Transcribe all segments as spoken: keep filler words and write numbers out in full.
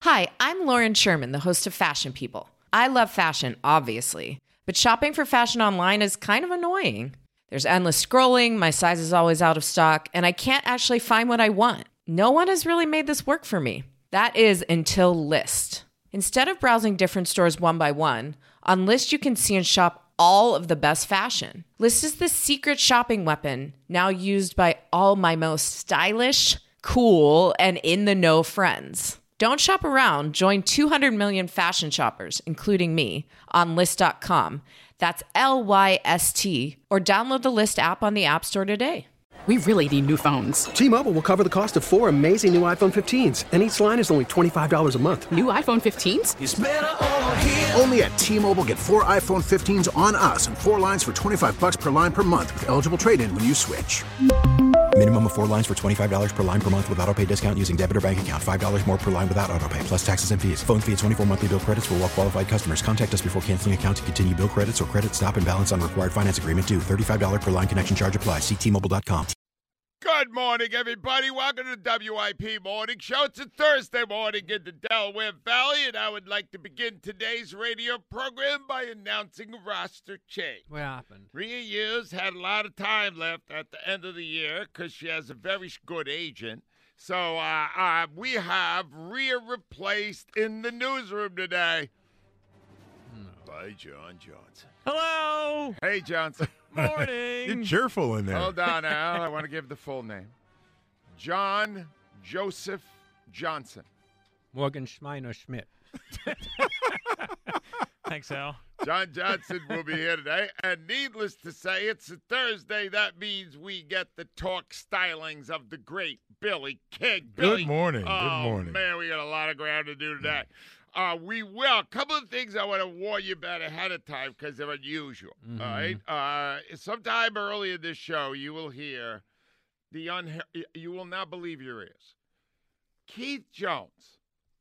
Hi, I'm Lauren Sherman, the host of Fashion People. I love fashion, obviously, but shopping for fashion online is kind of annoying. There's endless scrolling, my size is always out of stock, and I can't actually find what I want. No one has really made this work for me. That is until Lyst. Instead of browsing different stores one by one, on Lyst you can see and shop all of the best fashion. Lyst is the secret shopping weapon, now used by all my most stylish, cool, and in-the-know friends. Don't shop around. Join two hundred million fashion shoppers, including me, on Lyst dot com. That's L Y S T. Or download the Lyst app on the App Store today. We really need new phones. T-Mobile will cover the cost of four amazing new iPhone fifteens, and each line is only twenty-five dollars a month. New iPhone fifteens? It's better over here. Only at T-Mobile, get four iPhone fifteens on us and four lines for twenty-five bucks per line per month with eligible trade-in when you switch. Minimum of four lines for twenty-five dollars per line per month with autopay discount using debit or bank account. five dollars more per line without autopay, plus taxes and fees. Phone fee at twenty-four monthly bill credits for well-qualified customers. Contact us before canceling account to continue bill credits or credit stop and balance on required finance agreement due. thirty-five dollars per line connection charge applies. See T Mobile dot com. Good morning, everybody. Welcome to the W I P Morning Show. It's a Thursday morning in the Delaware Valley, and I would like to begin today's radio program by announcing a roster change. What happened? Rhea Hughes had a lot of time left at the end of the year because she has a very good agent. So uh, uh, we have Rhea replaced in the newsroom today by John Johnson. Hello. Hey, Johnson. Morning. You're cheerful in there. Hold on, Al. I want to give the full name. John Joseph Johnson. Morgan Schmeiner Schmidt. Thanks, Al. John Johnson will be here today. And needless to say, it's a Thursday. That means we get the talk stylings of the great Billy King. Good Billy, morning. Oh, Good morning. Man, we got a lot of ground to do today. Uh, we will. A couple of things I want to warn you about ahead of time because they're unusual. Mm-hmm. All right. Uh, sometime early in this show, you will hear the un. You will not believe your ears. Keith Jones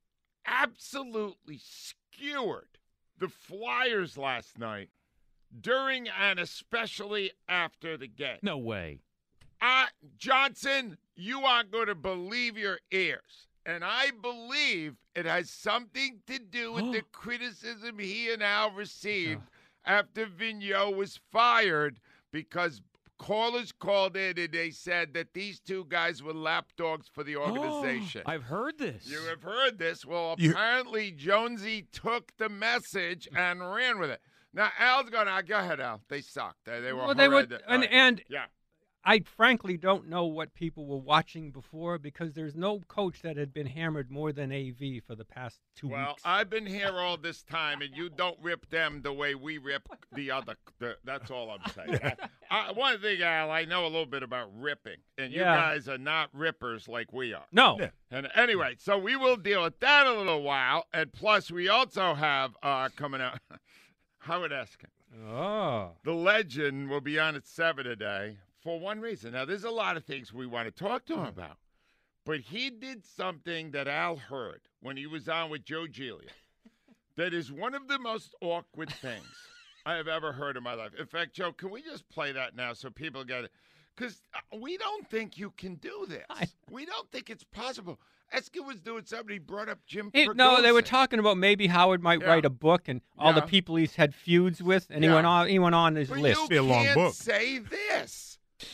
absolutely skewered the Flyers last night during and especially after the game. No way. Uh, Johnson, you aren't going to believe your ears. And I believe it has something to do with the criticism he and Al received after Vigneault was fired because callers called in and they said that these two guys were lapdogs for the organization. I've heard this. You have heard this. Well, You- apparently Jonesy took the message and ran with it. Now, Al's going to go ahead, Al. They sucked. They, they were well, they were, horrendous. and, All right. and Yeah. I frankly don't know what people were watching before because there's no coach that had been hammered more than A V for the past two Well, weeks. I've been here all this time, and you don't rip them the way we rip the other. The, that's all I'm saying. I, one thing, Al, I know a little bit about ripping, and you Yeah. guys are not rippers like we are. no. Yeah. And anyway, so we will deal with that in a little while, and plus we also have uh, coming out Howard Eskin. Oh. The legend will be on at seven today for one reason. Now, there's a lot of things we want to talk to him about, but he did something that Al heard when he was on with Joe Giglio that is one of the most awkward things I have ever heard in my life. In fact, Joe, can we just play that now so people get it? Because we don't think you can do this. I- We don't think it's possible. Eskin was doing something. He brought up Jim It- no, they were Fregosi. talking about maybe Howard might Yeah. write a book and all Yeah. the people he's had feuds with, and he Yeah. went on. He went on his But list. you Be a long can't book. say this.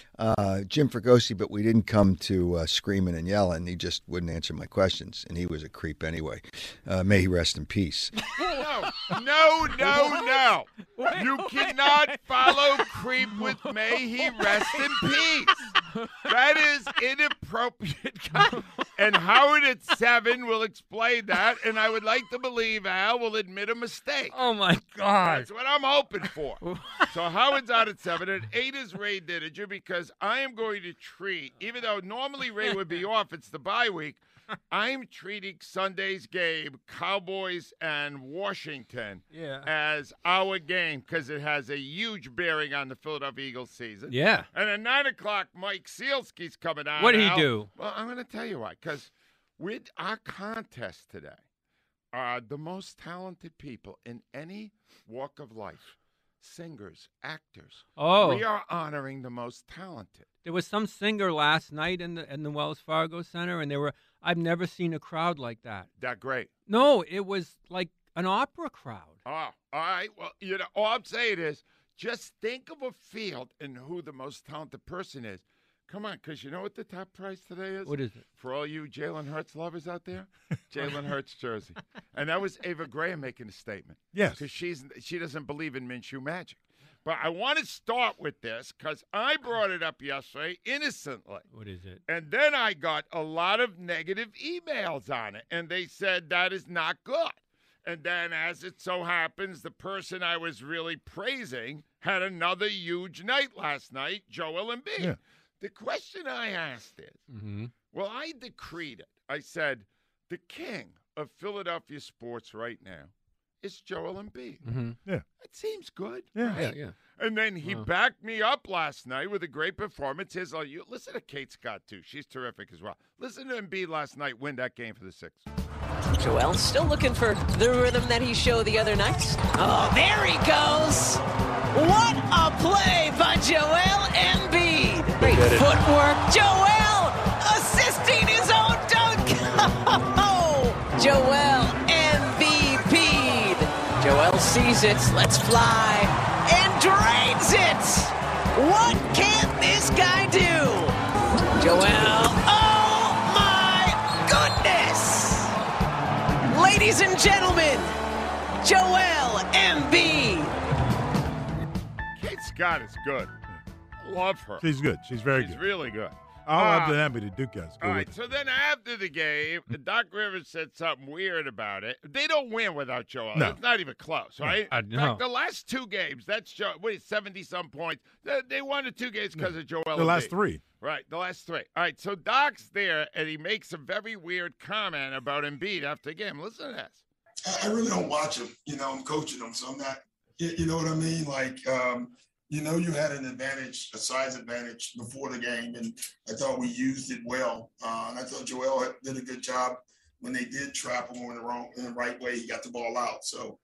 uh, Jim Fregosi, but we didn't come to uh, screaming and yelling. He just wouldn't answer my questions, and he was a creep anyway. Uh, may he rest in peace. No, no, no, no. You cannot follow creep with may he rest in peace. That is inappropriate. And Howard at seven will explain that, and I would like to believe Al will admit a mistake. Oh my God! That's what I'm hoping for. So Howard's out at seven. At eight is Ray Didinger because I am going to treat, even though normally Ray would be off, it's the bye week. I'm treating Sunday's game, Cowboys and Washington, Yeah. as our game because it has a huge bearing on the Philadelphia Eagles season. Yeah. And at nine o'clock, Mike Sealski's coming on. What did he Al. do? Well, I'm going to tell you why. Because with our contest today are the most talented people in any walk of life. singers, actors. Oh. We are honoring the most talented. There was some singer last night in the in the Wells Fargo Center, and they were. I've never seen a crowd like that. That great. No, it was like an opera crowd. Oh, all right. Well, you know, all I'm saying is just think of a field and who the most talented person is. Come on, because you know what the top prize today is? What is it? For all you Jalen Hurts lovers out there? Jalen Hurts jersey. And that was Ava Graham making a statement. Yes. Because she's she doesn't believe in Minshew magic. But I want to start with this because I brought it up yesterday innocently. What is it? And then I got a lot of negative emails on it. And they said that is not good. And then, as it so happens, the person I was really praising had another huge night last night, Joel Embiid. Yeah. The question I asked is, Mm-hmm. well, I decreed it. I said, the king of Philadelphia sports right now is Joel Embiid. Mm-hmm. Yeah. That seems good. Yeah. right? Yeah, yeah. And then he Wow. backed me up last night with a great performance. His, uh, you listen to Kate Scott, too. She's terrific as well. Listen to Embiid last night win that game for the Sixers. Joel still looking for the rhythm that he showed the other night. Oh, there he goes. What a play by Joel Embiid. Great footwork. Joel assisting his own dunk. Oh, Joel M V P'd. Joel sees it. Let's fly. And drains it. What can this guy do? Joel. Oh, my goodness. Ladies and gentlemen, Joel Embiid. Kate Scott is good. Love her. She's good. She's very She's good. really good. I'll Uh, have to happy to Duke guys. Go All with right, so then after the game, Doc Rivers said something weird about it. They don't win without Joel. No. It's not even close, right? I In know. fact, the last two games, that's Joe. Wait, seventy-some points. They, they won the two games because of Joel the last Embiid. three. Right, the last three. All right, so Doc's there, and he makes a very weird comment about Embiid after the game. Listen to this. I really don't watch him. You know, I'm coaching him, so I'm not. You you know what I mean? Like, um, you know, you had an advantage, a size advantage before the game, and I thought we used it well. Uh, and I thought Joel had- did a good job when they did trap him in the wrong, in the right way. He got the ball out. So,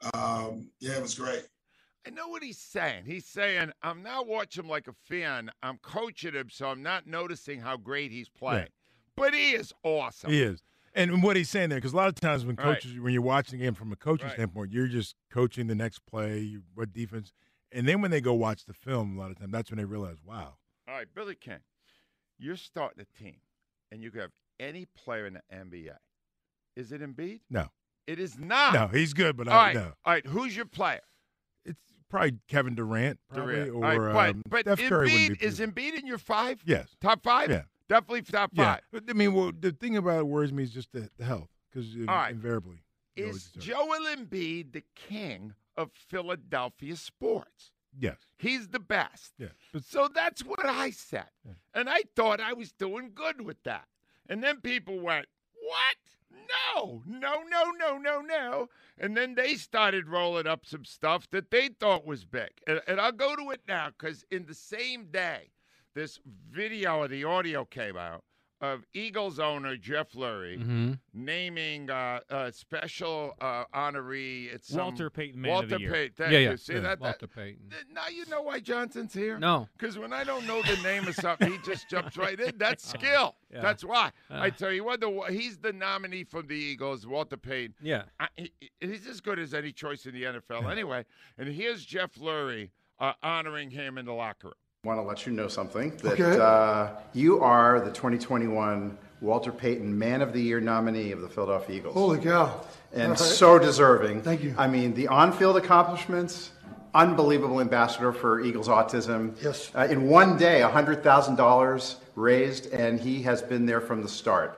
um, yeah, it was great. I know what he's saying. He's saying, I'm not watching him like a fan. I'm coaching him, so I'm not noticing how great he's playing. Yeah. But he is awesome. He is. And what he's saying there, because a lot of times when Right. coaches, when you're watching the game from a coaching Right. standpoint, you're just coaching the next play, you, what defense. And then when they go watch the film, a lot of times, that's when they realize, wow. All right, Billy King, you're starting a team, and you could have any player in the N B A. Is it Embiid? No. It is not. No, he's good, but All I right, no. all right. Who's your player? It's probably Kevin Durant, probably, Durant. or All right, um, but but Steph Curry wouldn't Embiid, be is Embiid in your five? Yes. Top five? Yeah. Definitely top Yeah. five. But, I mean, well, the thing about it worries me is just the, the health, because All right. invariably. he always Is deserves it. Joel Embiid the king of Philadelphia sports? Yes. He's the best. Yeah. But So that's what I said. And I thought I was doing good with that. And then people went, what? No, no, no, no, no, no. And then they started rolling up some stuff that they thought was big. And, and I'll go to it now because in the same day, this video or the audio came out of Eagles owner Jeff Lurie Mm-hmm. naming uh, a special uh, honoree. It's some- Walter Payton Man Walter of the Year. Payton. Thank Yeah, you. yeah. See yeah. that? that Walter Payton. Th- Now you know why Johnson's here? No. Because when I don't know the name of something, he just jumps right in. That's skill. Yeah. That's why. Uh. I tell you what, the, he's the nominee from the Eagles, Walter Payton. Yeah. I, he, he's as good as any choice in the N F L anyway. And here's Jeff Lurie uh, honoring him in the locker room. Want to let you know something that Okay. uh, you are the twenty twenty-one Walter Payton Man of the Year nominee of the Philadelphia Eagles. Holy cow. and All right. so deserving. Thank you. I mean, the on-field accomplishments, unbelievable ambassador for Eagles Autism. Yes. Uh, in one day, one hundred thousand dollars raised, and he has been there from the start.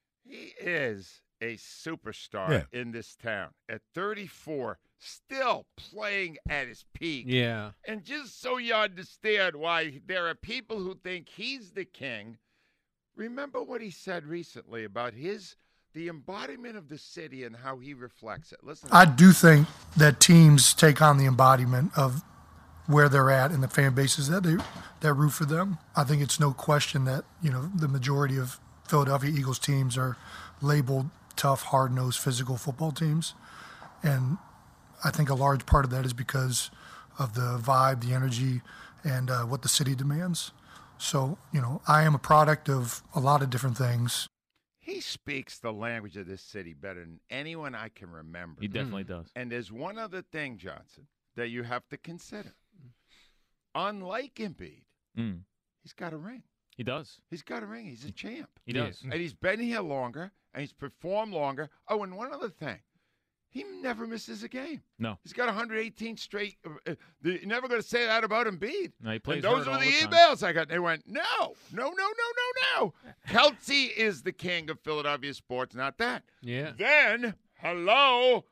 He is a superstar Yeah. in this town. At thirty-four, still playing at his peak. Yeah. And just so you understand why there are people who think he's the king, remember what he said recently about his the embodiment of the city and how he reflects it. Listen. I do think that teams take on the embodiment of where they're at and the fan bases that they that root for them. I think it's no question that, you know, the majority of Philadelphia Eagles teams are labeled tough, hard-nosed, physical football teams. And I think a large part of that is because of the vibe, the energy, and uh, what the city demands. So, you know, I am a product of a lot of different things. He speaks the language of this city better than anyone I can remember. He definitely does. And there's one other thing, Johnson, that you have to consider. Unlike Embiid, Mm. he's got a ring. He does. He's got a ring. He's a champ. He does. And he's been here longer, and he's performed longer. Oh, and one other thing. He never misses a game. No. He's got one hundred eighteen straight. Uh, you're never going to say that about Embiid. No, he plays and those hurt were all the, the time. emails I got. They went, no, no, no, no, no, no. Kelsey is the king of Philadelphia sports, not that. Yeah. Then, hello,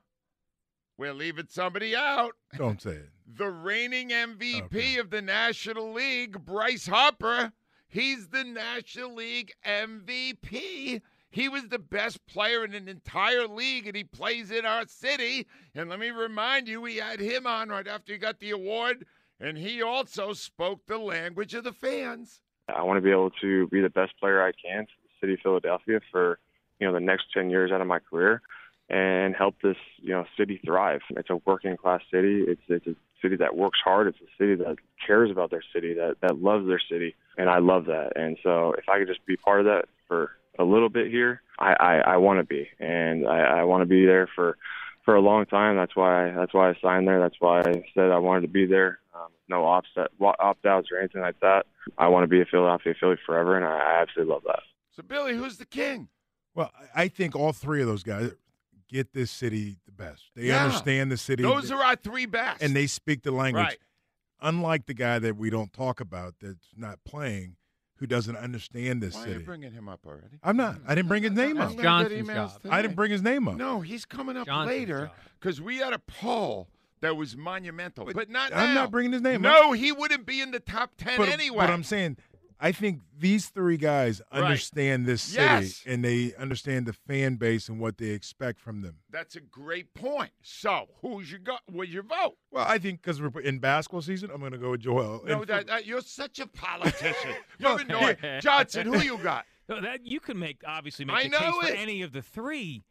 we're leaving somebody out. Don't say it. The reigning M V P of the National League, Bryce Harper. He's the National League M V P. He was the best player in an entire league, and he plays in our city. And let me remind you, we had him on right after he got the award, and he also spoke the language of the fans. I want to be able to be the best player I can for the city of Philadelphia for, you know, the next ten years out of my career and help this, you know, city thrive. It's a working class city. It's, it's a city that works hard. It's a city that cares about their city, that, that loves their city, and I love that. And so if I could just be part of that for a little bit here, I, I, I want to be, and I, I want to be there for, for a long time. That's why that's why I signed there. That's why I said I wanted to be there. Um, no opt opt outs or anything like that. I want to be a Philadelphia Philly forever, and I, I absolutely love that. So, Billy, who's the king? Well, I think all three of those guys get this city the best. They Yeah. understand the city. Those are our three best. And they speak the language. Right. Unlike the guy that we don't talk about that's not playing, who doesn't understand this Why are city. you bringing him up already? I'm not. I didn't bring his name I'm up. gonna get emails today. I didn't bring his name up. No, he's coming up Johnson's later because we had a poll that was monumental, but, not I'm now. not bringing his name No, up. he wouldn't be in the top ten But, anyway. but I'm saying, I think these three guys Right. understand this city, Yes. and they understand the fan base and what they expect from them. That's a great point. So, who's your go? Where's your vote? Well, I think because we're in basketball season, I'm going to go with Joel. No, And that, that you're such a politician. You're annoying. Johnson, who you got? No, that you can make obviously make I the know case for it. any of the three.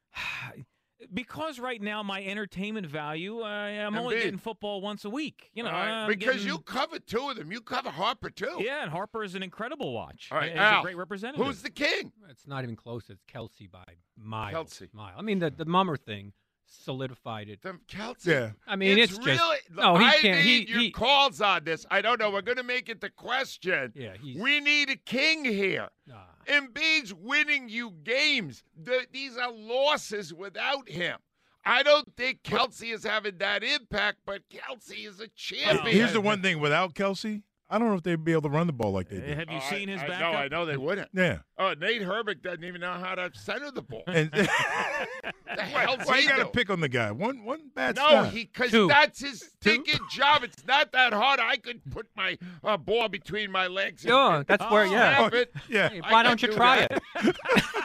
Because right now my entertainment value, uh, I'm only Embiid. getting football once a week. You know, All right, I'm because getting- you cover two of them. You cover Harper too. Yeah, and Harper is an incredible watch. All right, He's Al, a great representative. Who's the king? It's not even close. It's Kelsey by miles. Kelsey. Mile. I mean, the the Mummer thing solidified it. The Kelsey. Yeah. I mean, it's, really. just no. He I can't. need He, your he calls on this. I don't know. We're going to make it the question. Yeah, he's- we need a king here. Embiid's winning you games. The, these are losses without him. I don't think Kelsey is having that impact, but Kelsey is a champion. Here's the one thing: without Kelsey, I don't know if they'd be able to run the ball like they do. Have you Oh, seen I, his I backup? know, I know they wouldn't. Yeah. Oh, Nate Herbig doesn't even know how to center the ball. And the hell's why he you got to doing? pick on the guy? One, one bad No, snap. he because Two. that's his stinking job. It's not that hard. I could put my uh, ball between my legs. And, Sure, and that's where- yeah. snap it. Yeah. Hey, I why can don't you do try that. it?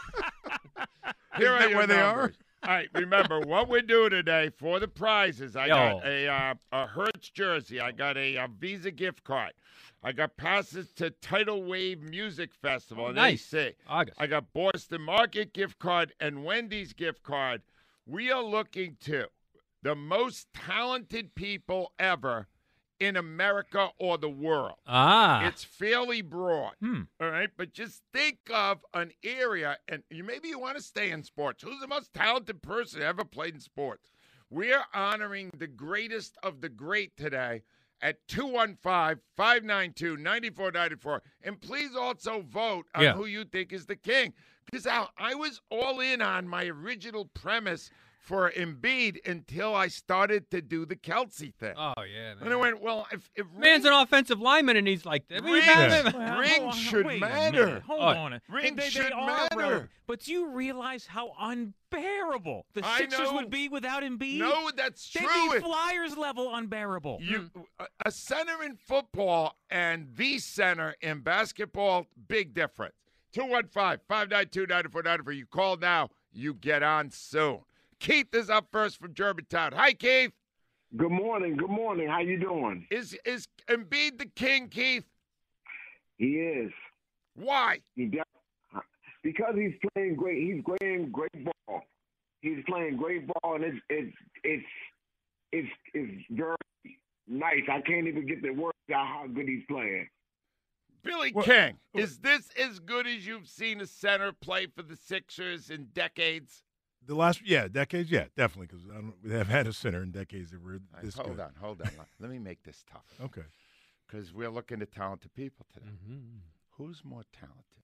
Here are that your where they are? numbers. All right, remember what we're doing today for the prizes. I Yo. got a, uh, a Hertz jersey. I got a, a Visa gift card. I got passes to Tidal Wave Music Festival Oh, in nice. A C. August. I got Boston Market gift card and Wendy's gift card. We are looking to the most talented people ever in America or the world. Ah. It's fairly broad. Hmm. All right, but just think of an area, and you maybe you want to stay in sports. Who's the most talented person ever played in sports? We're honoring the greatest of the great today at two one five, five nine two, nine four nine four. And please also vote on Yeah. who you think is the king. Because, Al, I was all in on my original premise for Embiid until I started to do the Kelsey thing. Oh yeah, man. And I went, well, if, if Man's an offensive lineman, and he's like that. Ring, Well, ring hold on, should wait a matter. minute. Hold Oh, on. a- ring they, they should are matter. relevant. But do you realize how unbearable the I Sixers know. would be without Embiid? No, that's They'd true. be Flyers level unbearable. You, a- a center in football and the center in basketball, big difference. two one five, five nine two, nine four nine four. You call now, you get on soon. Keith is up first from Germantown. Hi, Keith. Good morning. Good morning. How you doing? Is is Embiid the king, Keith? He is. Why? He de- because he's playing great. He's playing great ball. He's playing great ball, and it's it's it's it's, it's very nice. I can't even get the words out how good he's playing. Billy King, is this as good as you've seen a center play for the Sixers in decades? The last, yeah, decades, yeah, definitely, because we have had a center in decades that were this hold good. on, hold on. Let me make this tough. Okay. Because we're looking at talented people today. Mm-hmm. Who's more talented,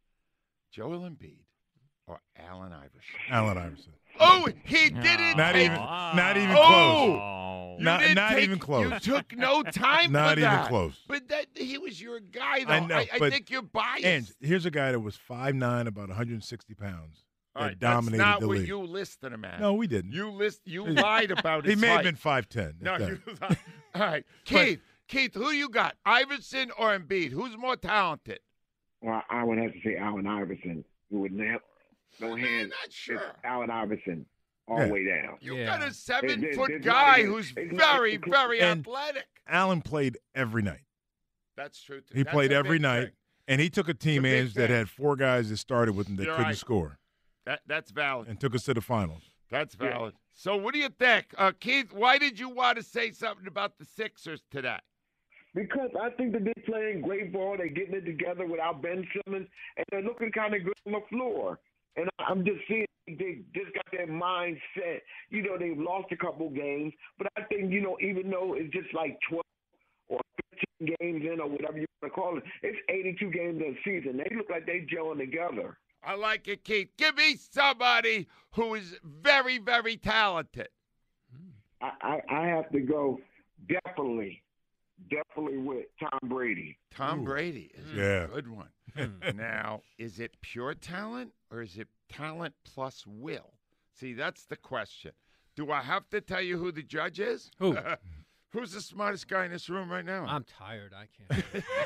Joel Embiid or Allen Iverson? Allen Iverson. Oh, he didn't. Not take, even, not even oh, close. you Not, didn't not take- even close. You took no time Not for even that. close. But that he was your guy, though. I know, I, I but- think you're biased. And here's a guy that was five nine, about one hundred sixty pounds. All that right, dominated that's not the what league. you listed him as. No, we didn't. You list. You lied about He his may have height. been five ten. No, you lied. All right, Keith. Keith, who you got? Iverson or Embiid? Who's more talented? Well, I would have to say Allen Iverson. Who would never, no hands. Not sure. It's Allen Iverson all Yeah. the way down. You got a seven There- foot there's guy not even- who's it's not very, even- very And- athletic. Allen played every night. That's true. Too. He That's played a every big night, thing. and he took a team big Ange, that thing. had four guys that started with him that You're couldn't right. score That that's valid. and took us to the finals. That's valid. So, what do you think, uh, Keith? Why did you want to say something about the Sixers today? Because I think that they're playing great ball. They're getting it together without Ben Simmons, and they're looking kind of good on the floor. And I'm just seeing they just got their mind set. You know, they've lost a couple games, but I think, you know, even though it's just like twelve or fifteen games in or whatever you want to call it, it's eighty-two games in a season. They look like they gelling together. I like it, Keith. Give me somebody who is very, very talented. I, I, I have to go definitely, definitely with Tom Brady. Tom Brady is Yeah. a good one. Now, is it pure talent or is it talent plus will? See, that's the question. Do I have to tell you who the judge is? Who? Who's the smartest guy in this room right now? I'm tired. I can't.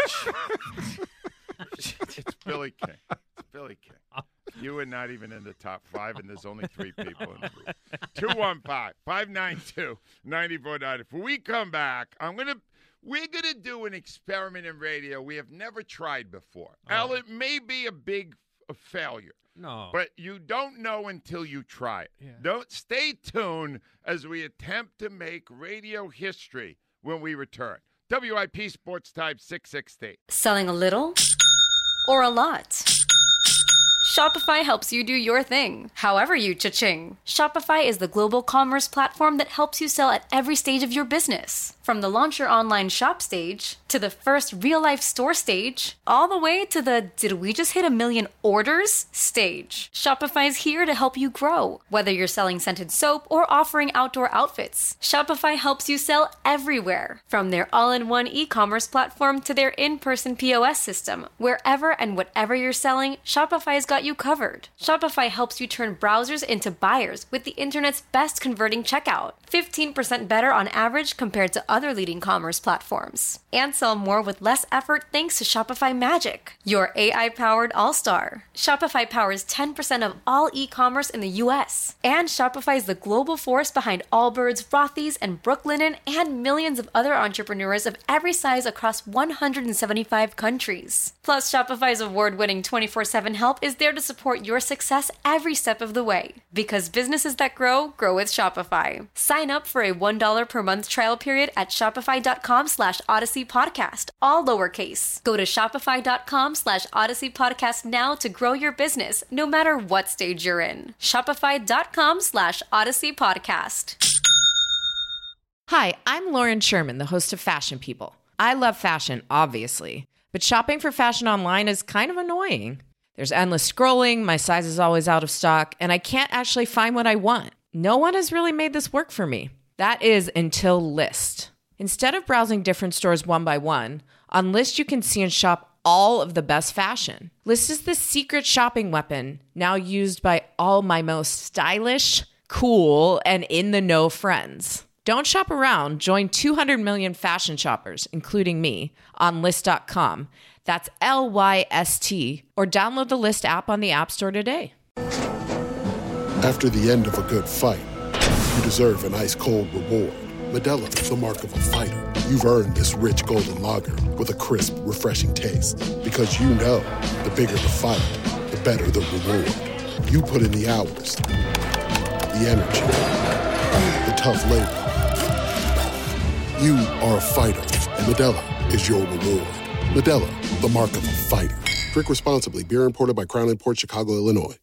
It's Billy King. It's Billy King. You are not even in the top five, and there's only three people in the room. two one five, five nine two, nine four nine zero. When we come back, I'm gonna we're gonna do an experiment in radio we have never tried before. Oh. Al, it may be a big a failure. No. But you don't know until you try it. Yeah. Don't stay tuned as we attempt to make radio history when we return. W I P Sports Time six sixty. Selling a little or a lot? Shopify helps you do your thing, however you cha-ching. Shopify is the global commerce platform that helps you sell at every stage of your business. From the launch your online shop stage, to the first real-life store stage, all the way to the did we just hit a million orders stage. Shopify's here to help you grow. Whether you're selling scented soap or offering outdoor outfits, Shopify helps you sell everywhere. From their all-in-one e-commerce platform to their in-person P O S system. Wherever and whatever you're selling, Shopify's got you covered. Shopify helps you turn browsers into buyers with the internet's best converting checkout. fifteen percent better on average compared to other leading commerce platforms. And sell more with less effort thanks to Shopify Magic, your A I-powered all-star. Shopify powers ten percent of all e-commerce in the U S. And Shopify is the global force behind Allbirds, Rothy's, and Brooklinen, and millions of other entrepreneurs of every size across one hundred seventy-five countries. Plus, Shopify's award-winning twenty-four seven help is there to support your success every step of the way. Because businesses that grow, grow with Shopify. Sign up for a one dollar per month trial period at shopify.com slash Odyssey Podcast, all lowercase. Go to shopify.com slash Odyssey Podcast now to grow your business, no matter what stage you're in. Shopify.com slash Odyssey Podcast. Hi, I'm Lauren Sherman, the host of Fashion People. I love fashion, obviously, but shopping for fashion online is kind of annoying. There's endless scrolling, my size is always out of stock, and I can't actually find what I want. No one has really made this work for me. That is until Lyst. Instead of browsing different stores one by one, on Lyst you can see and shop all of the best fashion. Lyst is the secret shopping weapon now used by all my most stylish, cool, and in-the-know friends. Don't shop around. Join two hundred million fashion shoppers, including me, on Lyst dot com. That's L Y S T, or download the Lyst app on the App Store today. After the end of a good fight, you deserve an ice-cold reward. Modelo is the mark of a fighter. You've earned this rich golden lager with a crisp, refreshing taste. Because you know, the bigger the fight, the better the reward. You put in the hours, the energy, the tough labor. You are a fighter, and Modelo is your reward. Modelo, the mark of a fighter. Drink responsibly. Beer imported by Crown Imports, Chicago, Illinois.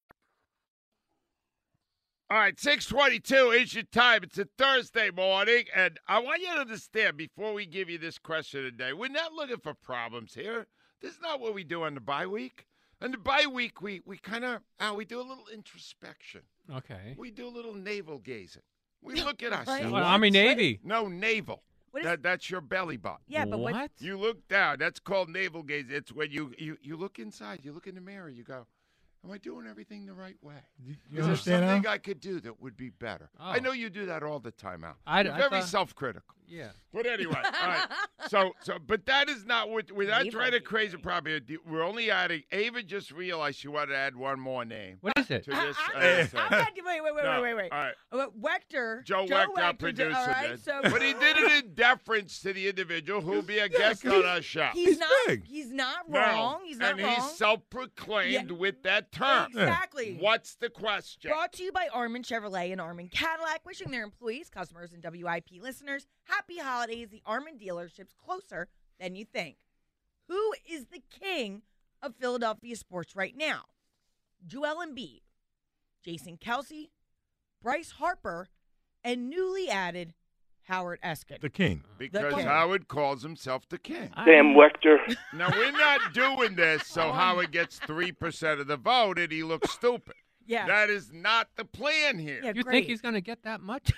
All right, six twenty-two is your time. It's a Thursday morning, and I want you to understand, before we give you this question today, we're not looking for problems here. This is not what we do on the bye week. On the bye week, we, we kind of, uh, we do a little introspection. Okay. We do a little navel gazing. We look at ourselves. What, Army, Navy? No, navel. What is- that, that's your belly button. Yeah, but what- What? You look down. That's called navel gaze. It's when you, you, you look inside. You look in the mirror. You go, am I doing everything the right way? You Is there understand, Al? something I could do that would be better? Oh. I know you do that all the time, Al. I- You're I very thought- self-critical. Yeah. But anyway, all right. So, so, but that is not what we're not Navel trying to crazy problem. We're only adding. Ava just realized she wanted to add one more name. What is it? To this, I, uh, I, this, uh, I'm not, wait, wait, wait, no, wait, wait, wait. All right. Uh, Wechter. Joe, Joe Wechter, our did- producer, all right, did. so- But he did it in deference to the individual who will be a guest on our show. He's, not. He's not No, wrong. He's not and wrong. he's self-proclaimed Yeah. with that term. Exactly. What's the question? Brought to you by Armin Chevrolet and Armin Cadillac, wishing their employees, customers, and W I P listeners happy holidays. The Armin dealership's closer than you think. Who is the king of Philadelphia sports right now? Joel Embiid, Jason Kelsey, Bryce Harper, and newly added Howard Eskin. The king. Because king. Howard calls himself the king. Damn Wechter. Now, we're not doing this so Howard gets three percent of the vote and he looks stupid. Yeah. That is not the plan here. Yeah, You great. think he's going to get that much?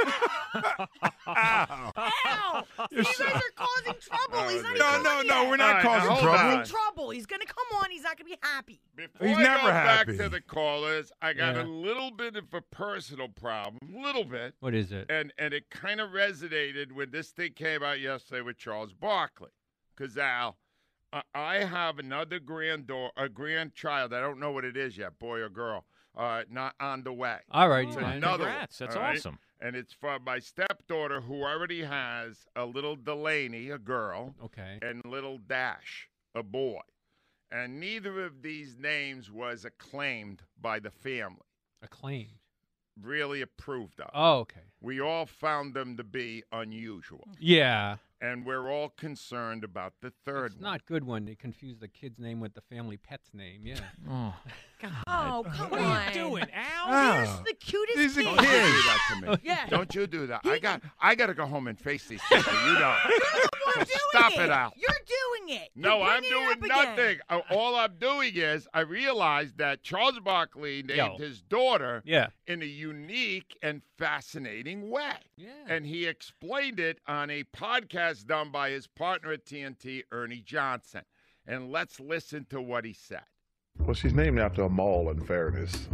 Ow. Ow! You guys are causing trouble. He's not No, even no, done no, yet. we're not All right, now causing hold trouble. on. He's in trouble. He's going to come on. He's not going to be happy. Before He's I never go happy. back to the callers, I got Yeah. a little bit of a personal problem, little bit, What is it? and and it kind of resonated when this thing came out yesterday with Charles Barkley. Because Al, I, I have another granddaughter, a grandchild. I don't know what it is yet, boy or girl. Uh, not on the way. All right. It's fine. another Congrats. one, That's all right? awesome. And it's from my stepdaughter, who already has a little Delaney, a girl, Okay. and little Dash, a boy. And neither of these names was acclaimed by the family, Acclaimed. really approved of. Oh, okay. We all found them to be unusual. Yeah. And we're all concerned about the third It's one. not good when they confuse the kid's name with the family pet's name. Yeah. Oh. Oh, come What on. are you doing, Al? Ow. Here's the cutest He's a kid. Don't you do kid. that to me. Yeah. Don't you do that. I got I got to go home and face these people. You don't. You're So doing stop it. it, Al. You're doing it. No, You're I'm bringing it doing up again. nothing. Uh, All I'm doing is I realized that Charles Barkley named Yo. his daughter Yeah. in a unique and fascinating way. Yeah. And he explained it on a podcast done by his partner at T N T, Ernie Johnson. And let's listen to what he said. Well, she's named after a mall, in fairness.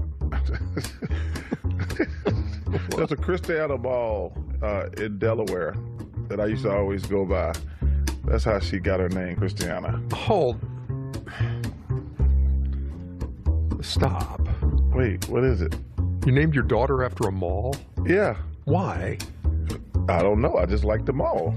There's a Christiana Mall uh, in Delaware that I used to always go by. That's how she got her name, Christiana. Hold. Stop. Wait, what is it? You named your daughter after a mall? Yeah. Why? I don't know. I just like the mall.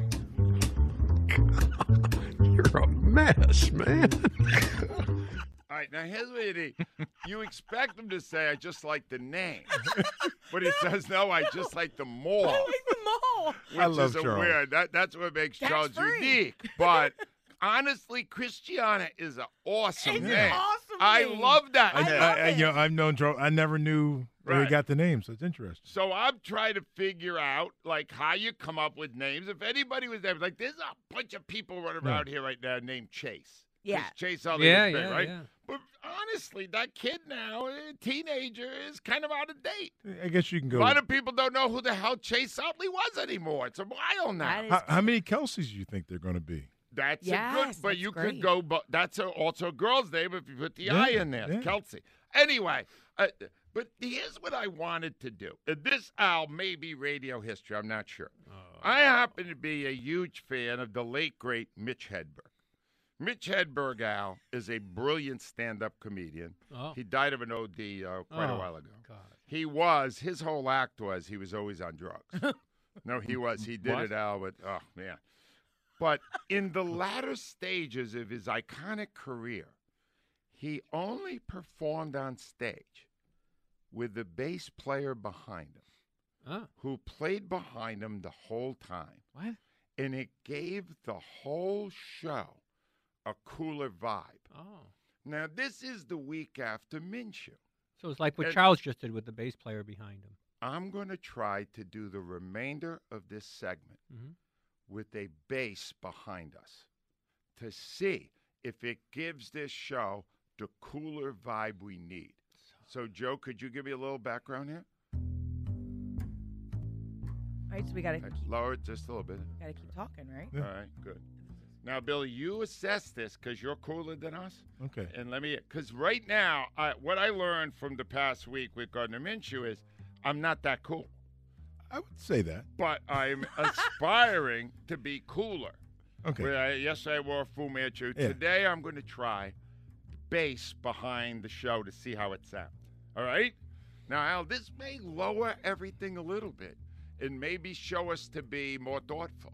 You're a mess, man. All right, now here's what you need. You expect him to say, I just like the name. But he says, no, I just like the mall. I like the mall. Which I love is a Charles. weird. That, that's what makes That's Charles free. unique. But honestly, Christiana is an awesome It's name. an awesome I name. love that. I, name. I, I, you know, I've known Charles. I never knew where Right. he got the name, so it's interesting. So I'm trying to figure out, like, how you come up with names. If anybody was there, like, there's a bunch of people running around here right now named Chase. Yeah. 'Cause Chase Utley Yeah, was big, yeah, right? yeah. But honestly, that kid now, a teenager, is kind of out of date. I guess you can A go. lot of people don't know who the hell Chase Utley was anymore. It's a while now. That is How, how many Kelseys do you think they're going to be? That's a Yes, good, but that's you great. could go, but that's a, also a girl's name if you put the Yeah, I in there, yeah. Kelsey. Anyway, uh, but here's what I wanted to do. Uh, This, Al, may be radio history. I'm not sure. I happen to be a huge fan of the late, great Mitch Hedberg. Mitch Hedberg, Al, is a brilliant stand-up comedian. Oh. He died of an O D uh, quite a Oh, while ago. God. He was, his whole act was he was always on drugs. No, he was. He did What? it, Al, but, oh, man. But in the latter stages of his iconic career, he only performed on stage with the bass player behind him, Oh. who played behind him the whole time. What? and it gave the whole show a cooler vibe. Oh. Now, this is the week after Minshew. So it's like what And- Charles just did with the bass player behind him. I'm going to try to do the remainder of this segment Mhm. with a bass behind us to see if it gives this show the cooler vibe we need. So, Joe, could you give me a little background here? All right, so we got to Hey, lower it just a little bit. got to keep talking, right? All right, good. Now, Billy, you assess this because you're cooler than us. Okay. And let me, because right now, I, what I learned from the past week with Gardner Minshew is I'm not that cool. I would say that. But I'm aspiring to be cooler. Okay. Where I, yesterday I wore a Fu Manchu. Yeah. Today I'm going to try bass behind the show to see how it sounds. All right? Now, Al, this may lower everything a little bit and maybe show us to be more thoughtful.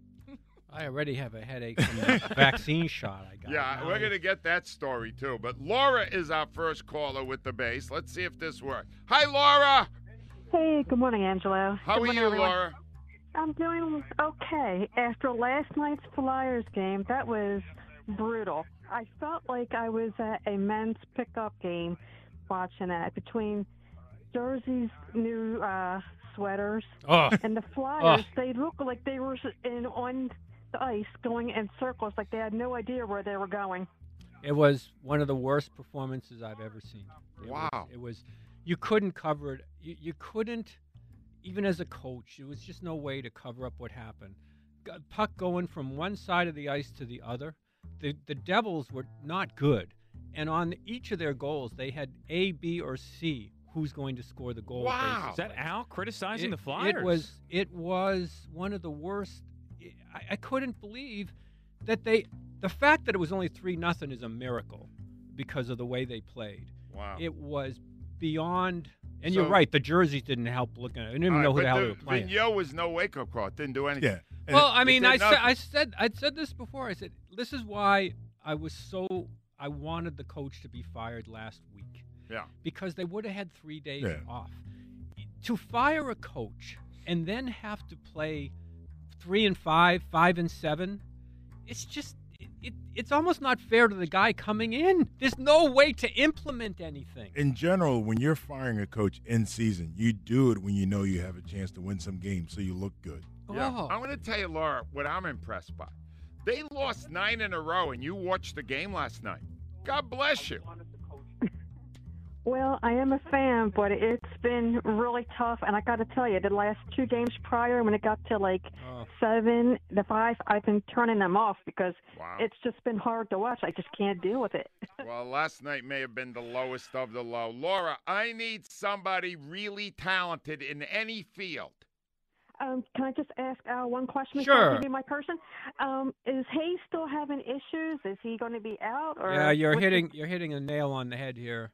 I already have a headache from the vaccine shot I got. Yeah, Now we're I- going to get that story, too. But Laura is our first caller with the bass. Let's see if this works. Hi, Laura. Hey, good morning, Angelo. How Good are morning, you, everyone. Laura? I'm doing okay. After last night's Flyers game, that was brutal. I felt like I was at a men's pickup game watching that between Jersey's new uh, sweaters Oh. and the Flyers. Oh. They looked like they were in on the ice going in circles, like they had no idea where they were going. It was one of the worst performances I've ever seen. It Wow. Was, it was, you couldn't cover it. You, you couldn't, even as a coach, there was just no way to cover up what happened. Got puck going from one side of the ice to the other. The, the Devils were not good. And on each of their goals, they had A, B, or C who's going to score the goal. Wow. basically. Is that Al criticizing It- the Flyers? It was, it was one of the worst. I, I couldn't believe that they, the fact that it was only three nothing is a miracle because of the way they played. Wow. It was beyond, and So- you're right, the jerseys didn't help looking at it. I didn't even All know right, who the but hell they were playing. Vigneault was no wake-up call. It didn't do anything. Yeah. Well, I It mean, did I said, nothing. I said, I said this before. I said, this is why I was so, I wanted the coach to be fired last week. Yeah. Because they would have had three days Yeah. off. To fire a coach and then have to play three and five, five and seven, it's just, it, it, it's almost not fair to the guy coming in. There's no way to implement anything. In general, when you're firing a coach in season, you do it when you know you have a chance to win some games, so you look good. Yeah. Oh. I'm going to tell you, Laura, what I'm impressed by. They lost nine in a row, and you watched the game last night. God bless you. Well, I am a fan, but it's been really tough. And I got to tell you, the last two games prior, when it got to like Oh. seven, the five, I've been turning them off because Wow. it's just been hard to watch. I just can't deal with it. Well, last night may have been the lowest of the low. Laura, I need somebody really talented in any field. Um, can I just ask Al one question? Sure. Before I give you my person. Um, is Hayes still having issues? Is he going to be out? Or Yeah, you're what's hitting the- you're hitting a nail on the head here.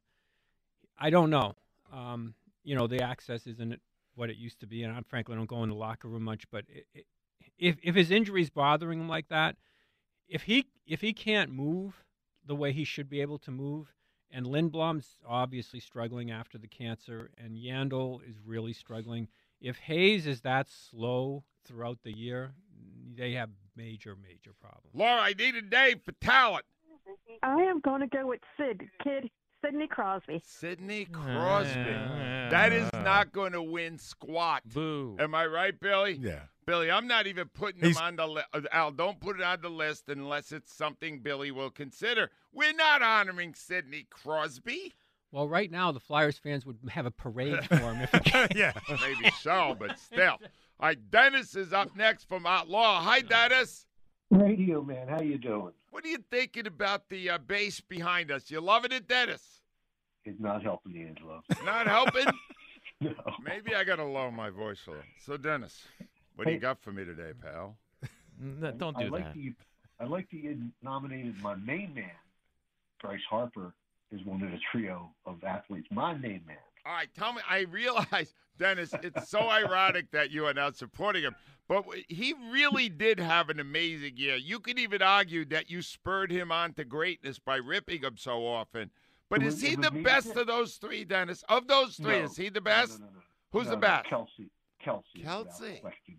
I don't know. Um, you know, the access isn't what it used to be, and I frankly don't go in the locker room much. But it, it, if if his injury's bothering him like that, if he if he can't move the way he should be able to move, and Lindblom's obviously struggling after the cancer, and Yandel is really struggling. If Hayes is that slow throughout the year, they have major major problems. Laura, I need a name for talent. I am going to go with Sid, kid Sidney Crosby. Sidney Crosby. That is not going to win squat. Boo. Am I right, Billy? Yeah. Billy, I'm not even putting He's- him on the list. Al, don't put it on the list unless it's something Billy will consider. We're not honoring Sidney Crosby. Well, right now the Flyers fans would have a parade for him if he came. Yeah. Maybe so, but still. All right, Dennis is up next from Outlaw. Hi, Dennis. Radio man, how you doing? What are you thinking about the uh, bass behind us? You loving it, Dennis? It's not helping the Angelo. Not helping? No. Maybe I got to lower my voice a little. So, Dennis, what do you Hey. got for me today, pal? No, don't do I like that. The, I like that you nominated my main man, Bryce Harper, as one of the trio of athletes. My main man. All right, tell me. I realize, Dennis, it's so ironic that you are now supporting him, but he really did have an amazing year. You could even argue that you spurred him on to greatness by ripping him so often. But It is was- he it was the me. best of those three, Dennis? Of those three, No. is he the No, best? no, no, no. Who's No, the no, best? Kelsey. Kelsey. without Kelsey. question.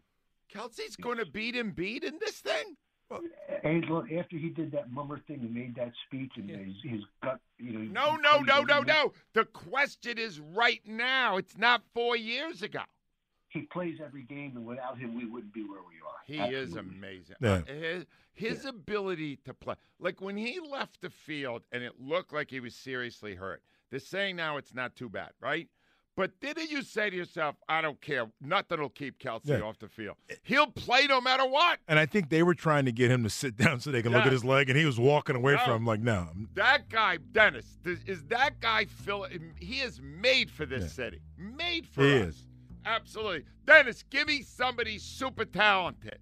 Kelsey's going to beat Embiid in this thing? Angela, after he did that mummer thing and made that speech and his, his gut, you know. No, no, no, no, no. The question is right now. It's not four years ago. He plays every game, and without him, we wouldn't be where we are. He Absolutely. is amazing. Yeah. Uh, his his yeah. ability to play. Like when he left the field and it looked like he was seriously hurt. They're saying now it's not too bad, right? But didn't you say to yourself, I don't care. Nothing will keep Kelsey Yeah. off the field. He'll play no matter what. And I think they were trying to get him to sit down so they can Yeah. look at his leg, and he was walking away No. from him like, no. That guy, Dennis, th- is that guy Phil? He is made for this Yeah. city. Made for He us. is. Absolutely. Dennis, give me somebody super talented.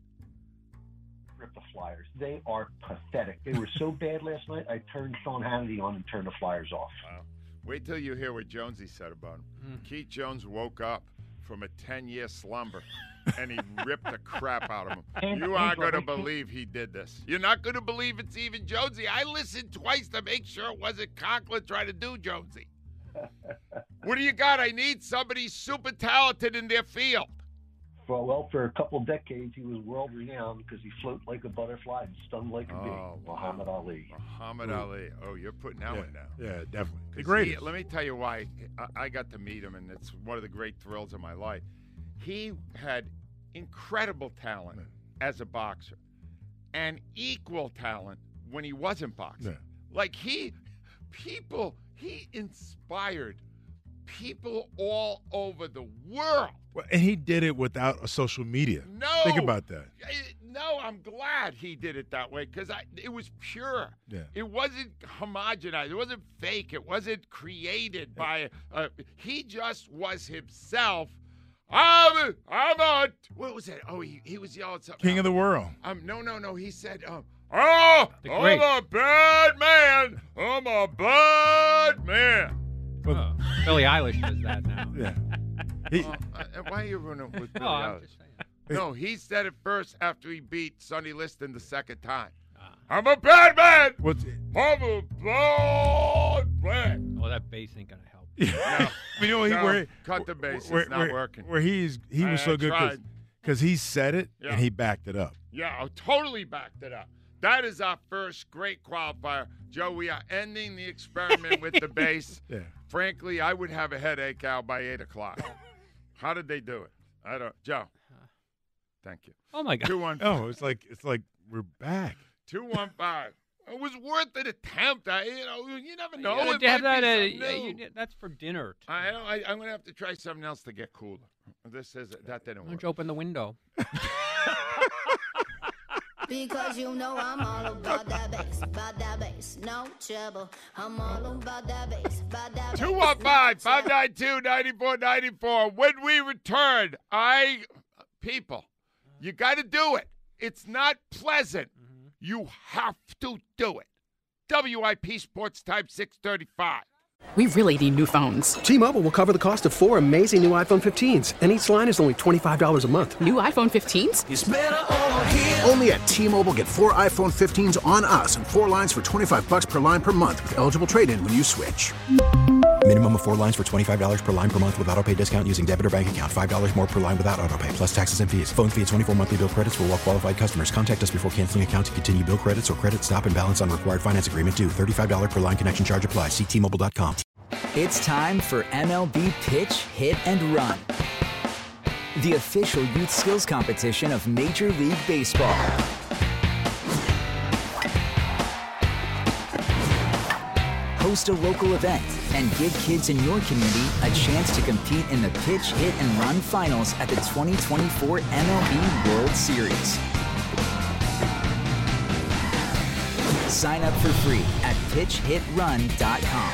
Rip the Flyers. They are pathetic. They were so bad last night, I turned Sean Hannity on and turned the Flyers off. Wow. Wait till you hear what Jonesy said about him. Mm. Keith Jones woke up from a ten-year slumber, and he ripped the crap out of him. And- You are and- going to believe he did this. You're not going to believe it's even Jonesy. I listened twice to make sure it wasn't Conklin trying to do Jonesy. What do you got? I need somebody super talented in their field. For, well, for a couple decades, he was world-renowned because he floated like a butterfly and stung like a bee. Oh, wow. Muhammad Ali. Muhammad Ooh. Ali. Oh, you're putting that Yeah. one down. Yeah, definitely. The 'Cause greatest. he- let me tell you why. I, I got to meet him, and it's one of the great thrills of my life. He had incredible talent as a boxer and equal talent when he wasn't boxing. Yeah. Like he, people, he inspired people all over the world. Well, and he did it without a social media. No. Think about that. I- No, I'm glad he did it that way because it was pure. Yeah. It wasn't homogenized. It wasn't fake. It wasn't created by. Uh, he just was himself. I'm, I'm a. What was it? Oh, he, he was yelling something. King of the world. Um, no, no, no. He said, um, "Oh, The I'm great. a bad man. I'm a bad man." Oh, Billie Eilish does that now. Yeah. He, Uh, uh, why are you running with Billie No, I'm Eilish? just saying. No, he said it first after he beat Sonny Liston the second time. Ah. I'm a bad man. what's, I'm a bad man. Oh, that bass ain't gonna help. No, you know, he, no, where, cut the bass. where, it's not where, working. Where he's he was I- so I good tried. because he said it Yeah. and he backed it up. Yeah, I totally backed it up. That is our first great qualifier. Joe, we are ending the experiment with the bass. Yeah. Frankly, I would have a headache out by eight o'clock. How did they do it? I don't. Joe, thank you. Oh my God. Two one. Oh, it's like it's like we're back. Two one five. It was worth an attempt. I, you know, you never know. You It gotta have might that, be uh, something you- new. that's for dinner. I, know, I, I'm going to have to try something else to get cooler. This is that didn't Why don't work. you open the window? Because you know I'm all about that bass, about that bass, no trouble. I'm all about that bass, about that bass. two one five, five nine two, nine four nine four. When we return, I, people, you got to do it. It's not pleasant. You have to do it. W I P Sports Time six thirty-five. We really need new phones. T-Mobile will cover the cost of four amazing new iPhone fifteens, and each line is only twenty-five dollars a month. New iPhone fifteens? It's better over here. Only at T-Mobile, get four iPhone fifteens on us and four lines for twenty-five bucks per line per month with eligible trade-in when you switch. Minimum of four lines for twenty-five dollars per line per month with auto pay discount using debit or bank account. five dollars more per line without auto pay, plus taxes and fees. Phone fee at twenty-four monthly bill credits for well-qualified customers. Contact us before canceling account to continue bill credits or credit stop and balance on required finance agreement due. thirty-five dollars per line connection charge applies. See T Mobile dot com. It's time for M L B Pitch, Hit, and Run, the official youth skills competition of Major League Baseball. Host a local event and give kids in your community a chance to compete in the Pitch, Hit, and Run finals at the twenty twenty-four M L B World Series. Sign up for free at pitch hit run dot com.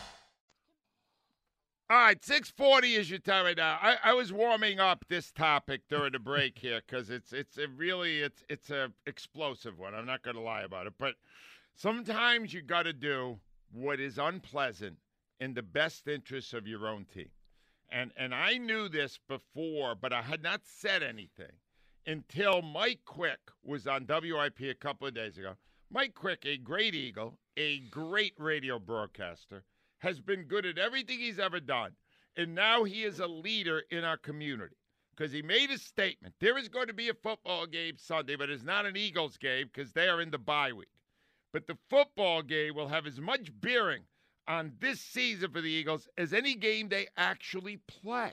All right, six forty is your time right now. I, I was warming up this topic during the break here because it's it's a really it's it's a explosive one. I'm not going to lie about it, but sometimes you got to do what is unpleasant in the best interests of your own team. And and I knew this before, but I had not said anything until Mike Quick was on W I P a couple of days ago. Mike Quick, a great Eagle, a great radio broadcaster, has been good at everything he's ever done. And now he is a leader in our community. because he made a statement. There is going to be a football game Sunday, but it's not an Eagles game because they are in the bye week. But the football game will have as much bearing on this season for the Eagles as any game they actually play.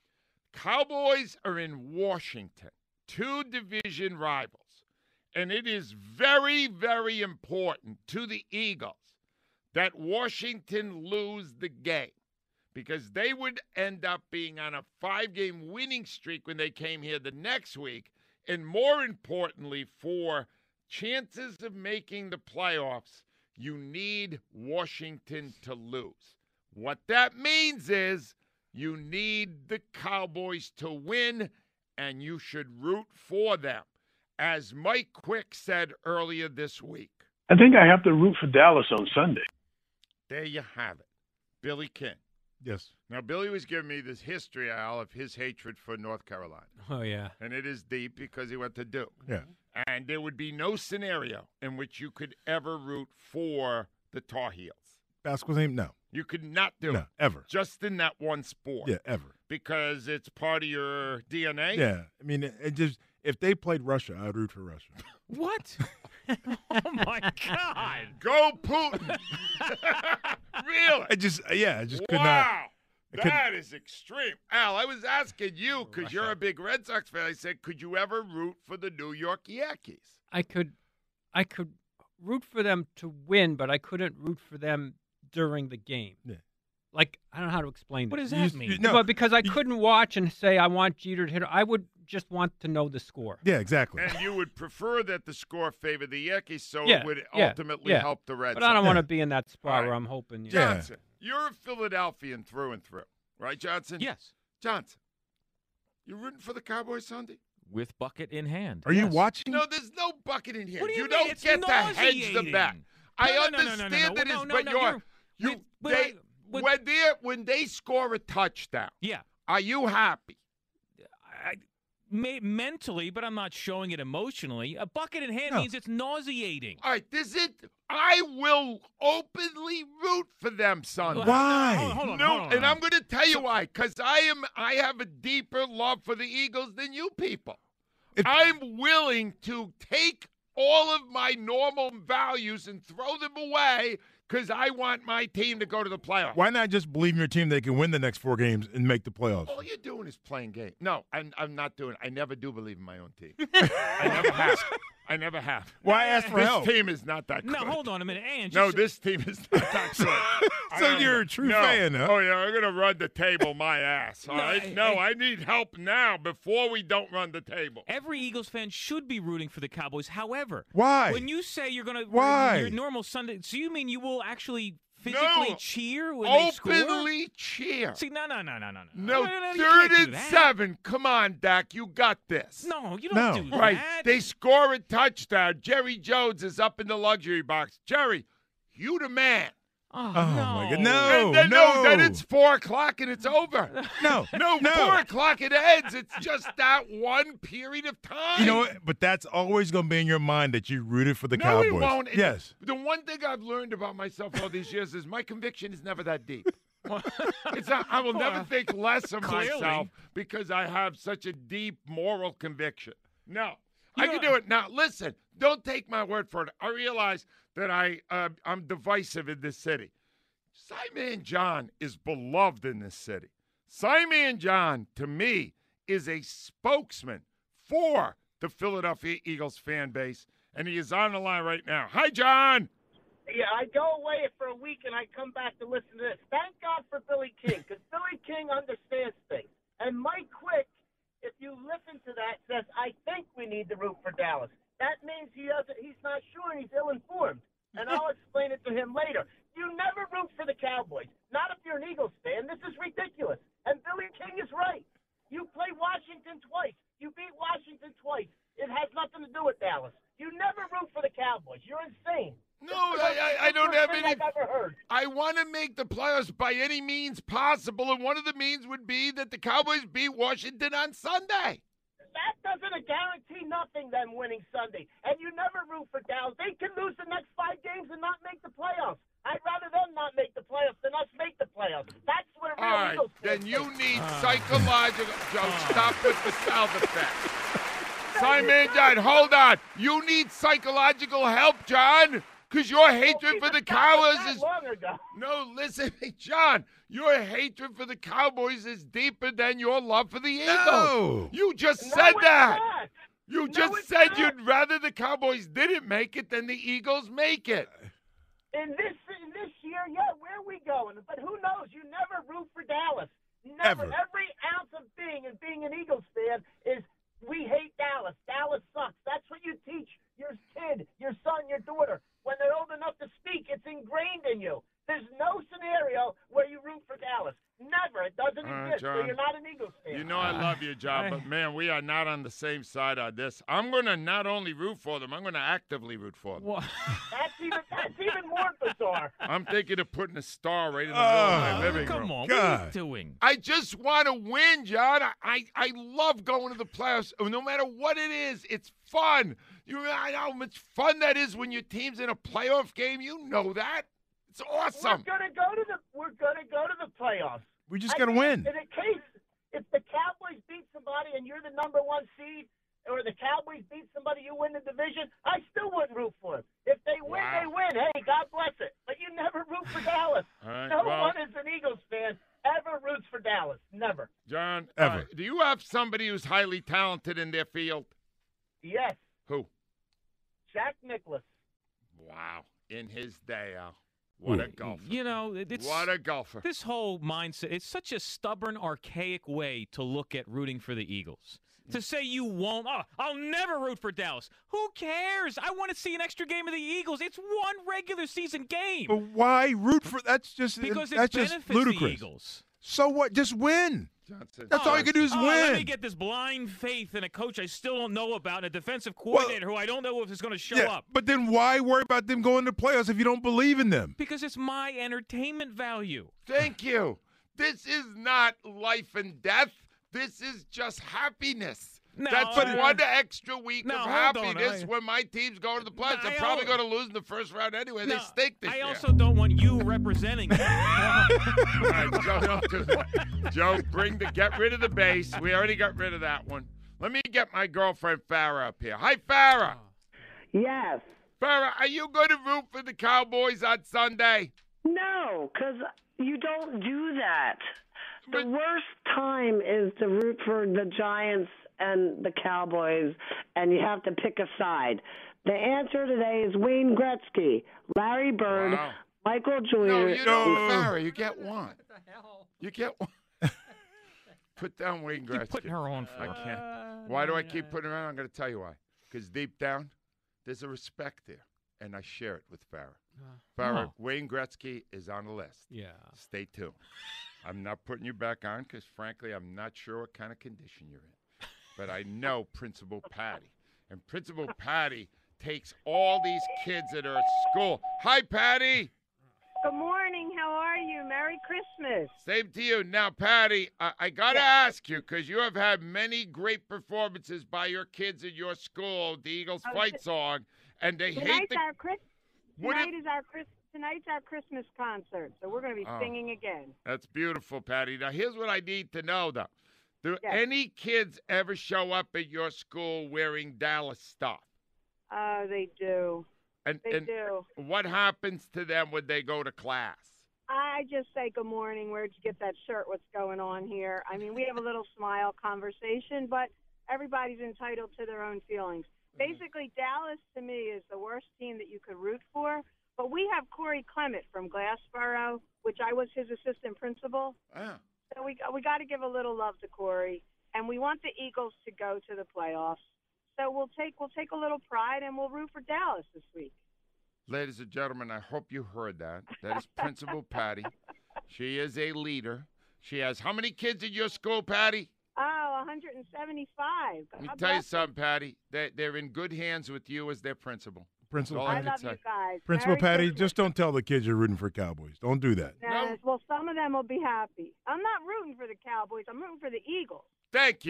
Cowboys are in Washington, two division rivals, and it is very, very important to the Eagles that Washington lose the game because they would end up being on a five-game winning streak when they came here the next week, and more importantly, for chances of making the playoffs, you need Washington to lose. What that means is you need the Cowboys to win, and you should root for them, as Mike Quick said earlier this week. I think I have to root for Dallas on Sunday. There you have it. Billy King. Yes. Now, Billy was giving me this history, Al, of his hatred for North Carolina. Oh, yeah. And it is deep because he went to Duke. Yeah. And there would be no scenario in which you could ever root for the Tar Heels. Basketball team? No. You could not do No, it. ever. Just in that one sport. Yeah, ever. Because it's part of your D N A? Yeah. I mean, it, it just if they played Russia, I'd root for Russia. What? Oh, my God. Go Putin. Really? I just, yeah, I just could wow. not. I couldn't- That is extreme. Al, I was asking you, because you're a big Red Sox fan, I said, could you ever root for the New York Yankees? I could, I could root for them to win, but I couldn't root for them during the game. Yeah. Like, I don't know how to explain What this. does that mean? you- no, but because I couldn't watch and say I want Jeter to hit, I would just want to know the score. Yeah, exactly. And you would prefer that the score favor the Yankees, so Yeah, it would yeah, ultimately yeah. help the Red But Sox. I don't want Yeah. to be in that spot All right. where I'm hoping. You know, Yeah. Johnson, you're a Philadelphian through and through, right, Johnson? Yes. Johnson, you rooting for the Cowboys Sunday? With bucket in hand. Are you Yes. watching? No, there's no bucket in here. What do you mean? don't It's get to hedge the nauseating. bet. No, I no, no, no, no, understand no, no, that no, it's, no, but no, you're, you're- you, with- but they, I- with- when they when they score a touchdown, Yeah. are you happy? I, may, mentally, but I'm not showing it emotionally. A bucket in hand No. means it's nauseating. All right, this is. I will openly root for them, son. Why? Hold, hold on, No, hold on. and I'm going to tell you why. Because I am. I have a deeper love for the Eagles than you people. If- I'm willing to take all of my normal values and throw them away because I want my team to go to the playoffs. Why not just believe in your team they can win the next four games and make the playoffs? All you're doing is playing games. No, I'm, I'm not doing it. I never do believe in my own team. I never have. I never have. Well, I asked for this help. team is not that good. No, hold on a minute. And No, just- this team is not that good. I So don't you're know. a true No. fan, huh? Oh, yeah, I'm going to run the table my ass, all No, right? I- No, I- I need help now before we don't run the table. Every Eagles fan should be rooting for the Cowboys. However, Why? when you say you're going to Why? your normal Sunday, so you mean you will actually physically No. cheer when they score? Openly cheer. See, no, no, no, no, no, No, no, you third can't do and that. seven. Come on, Dak. You got this. No, you No. don't do Right. that. They score a touchdown. Jerry Jones is up in the luxury box. Jerry, you the man. Oh, Oh, no. my God. No, and then, no. then it's four o'clock and it's over. No, No, no. four o'clock it ends. It's just that one period of time. You know what? But that's always going to be in your mind that you rooted for the No, Cowboys. it won't. It- Yes. The one thing I've learned about myself all these years is my conviction is never that deep. It's not, I will never Well, think less of clearly. myself because I have such a deep moral conviction. No, I You can know- do it. Now, listen, don't take my word for it. I realize that I, uh, I'm divisive in this city. Simon John is beloved in this city. Simon John, to me, is a spokesman for the Philadelphia Eagles fan base, and he is on the line right now. Hi, John. Yeah, I go away for a week and I come back to listen to this. Thank God for Billy King, because Billy King understands things. And Mike Quick, if you listen to that, says, I think we need to root for Dallas. That means he doesn't. He's not sure and he's ill-informed. And I'll explain it to him later. You never root for the Cowboys. Not if you're an Eagles fan. This is ridiculous. And Billy King is right. You play Washington twice. You beat Washington twice. It has nothing to do with Dallas. You never root for the Cowboys. You're insane. No, I, I, I don't have any. I've ever heard. I want to make the playoffs by any means possible, and one of the means would be that the Cowboys beat Washington on Sunday. That doesn't guarantee nothing, them winning Sunday. And you never root for Dallas. They can lose the next five games and not make the playoffs. I'd rather them not make the playoffs than us make the playoffs. That's what a real All right, Eagles fan then you thinks. need psychological. Joe, stop with the sound effect. Simon, John, hold on. You need psychological help, John, because your hatred for the Cowboys is. Long ago. No, listen, hey, John. Your hatred for the Cowboys is deeper than your love for the Eagles. No. You just No, said it's that. not. You No, just it's said not. you'd rather the Cowboys didn't make it than the Eagles make it. In this in this year, yeah, where are we going? But who knows? You never root for Dallas. Ever. Never. Every ounce of being and being an Eagles fan is we hate Dallas. Dallas sucks. That's what you teach your kid, your son, your daughter. When they're old enough to speak, it's ingrained in you. There's no scenario where you root for Dallas. Never. It doesn't All right, exist. So John. you're not an Eagles fan. You know I love you, John, but man, we are not on the same side on this. I'm going to not only root for them, I'm going to actively root for them. That's even that's even more bizarre. I'm thinking of putting a star right in the middle of my Oh, living come room. on. God. What are you doing? I just want to win, John. I, I, I love going to the playoffs. No matter what it is, it's fun. You I know how much fun that is when your team's in a playoff game. You know that. It's awesome. We're gonna go to the we're gonna go to the playoffs. We just I got to mean, win. In a case, if the Cowboys beat somebody and you're the number one seed, or the Cowboys beat somebody, you win the division, I still wouldn't root for them. If they win, Wow. they win. Hey, God bless it. But you never root for Dallas. All right, no well- one is an Eagles fan ever roots for Dallas. Never. John, Ever. uh, do you have somebody who's highly talented in their field? Yes, Who? Jack Nicklaus. Wow. In his day, Al. What a golfer. You know, it's What a golfer. this whole mindset. It's such a stubborn, archaic way to look at rooting for the Eagles. To say you won't, oh, I'll never root for Dallas. Who cares? I want to see an extra game of the Eagles. It's one regular season game. But why root for? That's just Because it that's just benefits the ludicrous. Eagles. So what? Just win. Johnson. That's all you can do is oh, win. Let me get this blind faith in a coach I still don't know about, and a defensive coordinator who I don't know if is going to show Yeah, up. but then why worry about them going to playoffs if you don't believe in them? Because it's my entertainment value. Thank you. This is not life and death. This is just happiness. No, That's I- one extra week No, of hold on, happiness I- when my team's going to the playoffs. They're I probably al- going to lose in the first round anyway. They No, stink this I year. also don't want you representing them. All right, Joe, no, 'cause- Joe, bring the get rid of the base. We already got rid of that one. Let me get my girlfriend Farrah up here. Hi, Farrah. Yes. Farrah, are you going to root for the Cowboys on Sunday? No, because you don't do that. The worst time is to root for the Giants and the Cowboys, and you have to pick a side. The answer today is Wayne Gretzky, Larry Bird, Wow. Michael Junior No, you don't, and- Farrah. You get one. You get one. Put down Wayne Gretzky. Keep putting her on for I it. can't. Why do I keep putting her on? I'm going to tell you why. Because deep down, there's a respect there, and I share it with Farrah. Farrah, Oh. Wayne Gretzky is on the list. Yeah. Stay tuned. I'm not putting you back on because, frankly, I'm not sure what kind of condition you're in. But I know Principal Patty. And Principal Patty takes all these kids at her school. Hi, Patty. Good morning. How are you? Merry Christmas. Same to you. Now, Patty, I, I got to ask you, because you have had many great performances by your kids in your school, the Eagles Oh, fight th- song, and they hate Tonight's the... our Chris. What Tonight if- is our Chris. Tonight's our Christmas concert, so we're going to be Oh. singing again. That's beautiful, Patty. Now, here's what I need to know, though. Do Yes. any kids ever show up at your school wearing Dallas stuff? Oh, they do. And, They and do. what happens to them when they go to class? I just say good morning. Where'd you get that shirt? What's going on here? I mean, we have a little smile conversation, but everybody's entitled to their own feelings. Basically, Dallas to me is the worst team that you could root for. But we have Corey Clement from Glassboro, which I was his assistant principal. Ah. So we we got to give a little love to Corey, and we want the Eagles to go to the playoffs. So we'll take we'll take a little pride and we'll root for Dallas this week. Ladies and gentlemen, I hope you heard that. That is Principal Patty. She is a leader. She has how many kids in your school, Patty? Oh, one hundred seventy-five. Let me God tell you bless something, Patty. They, they're in good hands with you as their principal. Principal That's all I can love say. you guys. Principal Merry Patty, Christmas. just don't tell the kids you're rooting for Cowboys. Don't do that. Yes, well, some of them will be happy. I'm not rooting for the Cowboys. I'm rooting for the Eagles. Thank you.